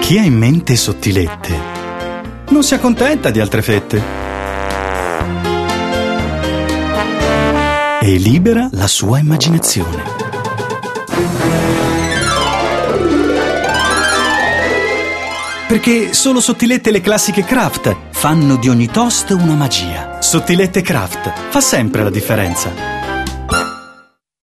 Chi ha in mente sottilette non si accontenta di altre fette e libera la sua immaginazione. Perché solo Sottilette e le classiche Kraft fanno di ogni toast una magia. Sottilette Kraft fa sempre la differenza.